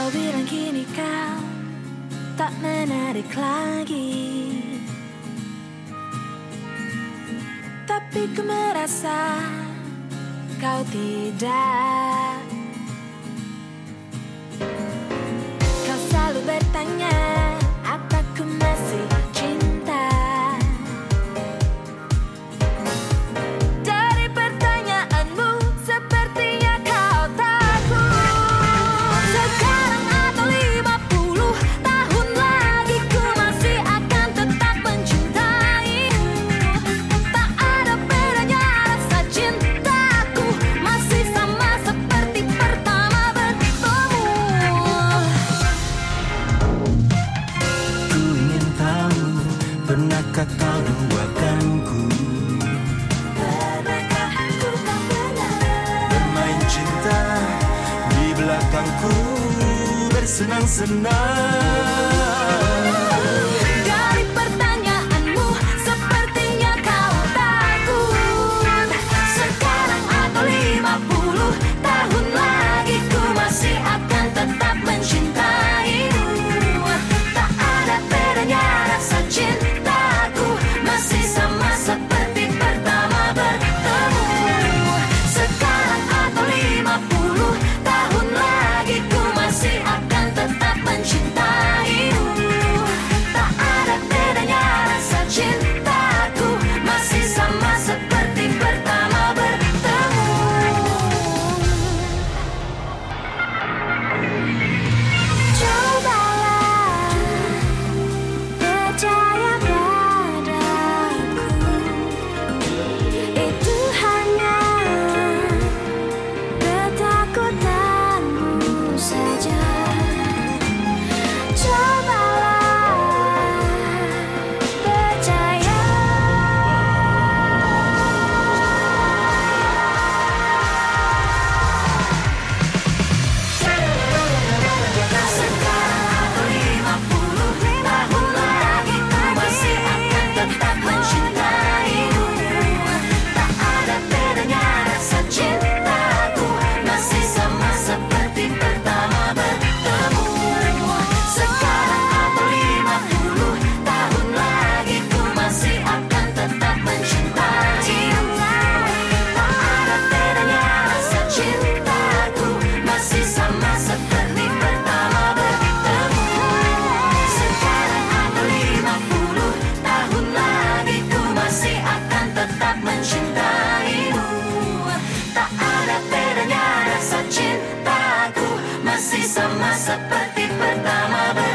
Kau bilang kini kau tak menarik lagi, tapi ku merasa kau tidak. Kau selalu bertanya apa ku masih cinta. Dari pertanyaanmu sepertinya kau takut. Sekarang atau 50 tahun lagi ku masih akan tetap mencintaimu. Tak ada bedanya rasa cintaku, masih sama seperti pertama bertemu. Ku ingin tahu, pernahkah kau duakanku? Pernahkah ku tak pernah Bermain cinta di belakangku, bersenang-senang. dari pertanyaanmu sepertinya kau takut. Sekarang atau 50 tahun lagi ku masih akan tetap mencintaimu. Tak ada bedanya rasa cintaku, masih sama seperti pertama bertemu. Sekarang atau 50 tahun lagi ku masih akan tetap mencintaimu. Tak ada bedanya rasa cintaku, masih sama seperti pertama bertemu. Cobalah percaya padaku, itu hanya ketakutanmu saja. Cobalah percaya. Sekarang atau 50 tahun lagi ku masih akan tetap mencintaimu. Tak ada bedanya rasa cintaku, masih sama seperti pertama bertemu. Sekarang atau 50 tahun lagi ku masih akan tetap mencintaimu. Tak ada bedanya rasa cintaku, masih sama seperti pertama bertemu. Sekarang atau 50 tahun lagi ku masih akan tetap mencintaimu. Tak ada bedanya rasa cintaku, masih sama seperti pertama bertemu.